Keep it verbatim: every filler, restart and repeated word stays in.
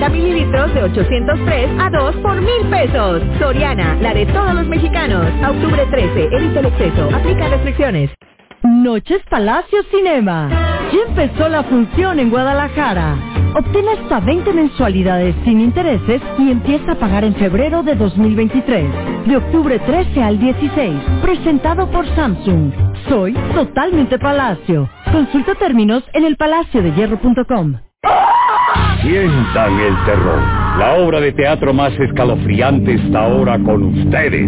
cincuenta mililitros de ochocientos tres a dos por mil pesos. Soriana, la de todos los mexicanos. A octubre trece, evita el exceso. Aplica restricciones. Noches Palacio Cinema. Ya empezó la función en Guadalajara. Obtén hasta veinte mensualidades sin intereses y empieza a pagar en febrero de dos mil veintitrés. De octubre trece al dieciséis. Presentado por Samsung. Soy totalmente Palacio. Consulta términos en el palacio de hierro punto com. Sientan el terror. La obra de teatro más escalofriante está ahora con ustedes.